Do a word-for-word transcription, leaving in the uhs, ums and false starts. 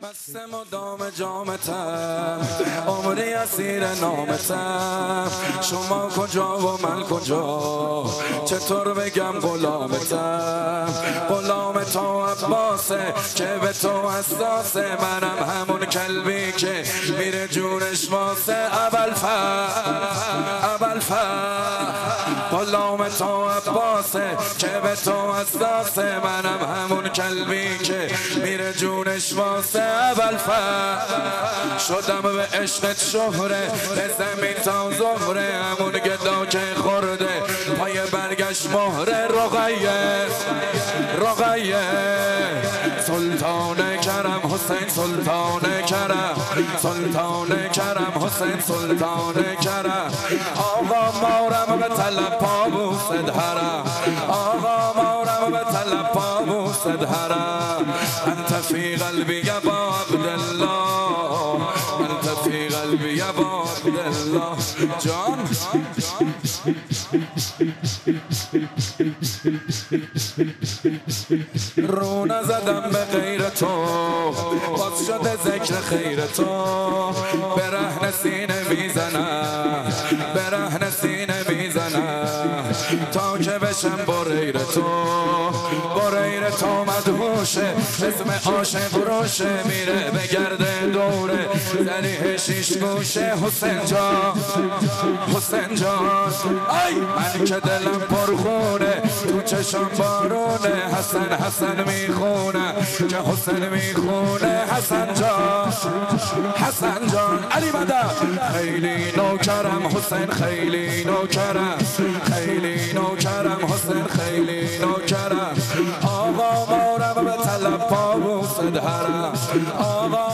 مست مدام جامتم عمری اسیر نامتم. شما کجا و من کجا چطور بگم غلامتم؟ غلام تو عباسه که به تو حساسه، منم همون کلبی که میره جونش واسه ابوالفضل ابوالفضل. غلام تو عباسه که به تو حساسه، منم همون کلبی که میره جونش واسه ابوالفضل. شدم به عشقت شهره به زمین تا زهره، همون گدا که خورده پای برگشت مهره. رقیه رقیه سلطان کرم حسین، سلطان کرم سلطان کرم حسین، سلطان کرم. آقا مارم به طلب پابوس دهرم، آقا مارم به طلب پابوس دهرم. انت فی قلبی یا با عبدالله، انت فی قلبی یا با عبدالله. جان رو نزدم به غیر تو، باز شده ذکر خیر تو. به رهن سینه میزنم، به رهن سینه میزنم تا که بشم بریر تو. بریر تو مدهوشه، اسم عاشق روشه، میره بگرده دوره زریح شیش گوشه. حسین جان حسین جان ای من که دلم پرخونه، تو چشم بارونه. حسن حسن میخونه که حسین میخونه. حسن جان حسن جان علی مدد. خیلی نوکرم حسین، خیلی نوکرم، خیلی نوکرم حسین، خیلی نوکرم. آقا مارم به طلب پابوس دهرم، آقا